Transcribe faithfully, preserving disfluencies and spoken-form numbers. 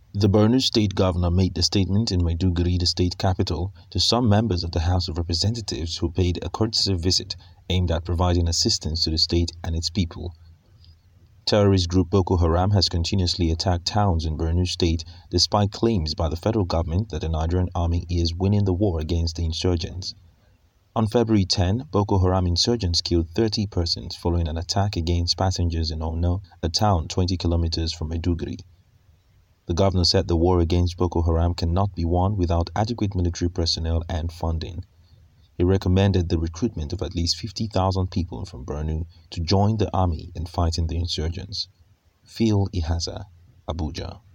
The Borno State Governor made the statement in Maiduguri, the state capital, to some members of the House of Representatives who paid a courtesy visit aimed at providing assistance to the state and its people. Terrorist group Boko Haram has continuously attacked towns in Borno State despite claims by the federal government that the Nigerian army is winning the war against the insurgents. On February tenth, Boko Haram insurgents killed thirty persons following an attack against passengers in Ono, a town twenty kilometers from Maiduguri. The governor said the war against Boko Haram cannot be won without adequate military personnel and funding. He recommended the recruitment of at least fifty thousand people from Borno to join the army in fighting the insurgents. Phil Ihaza, Abuja.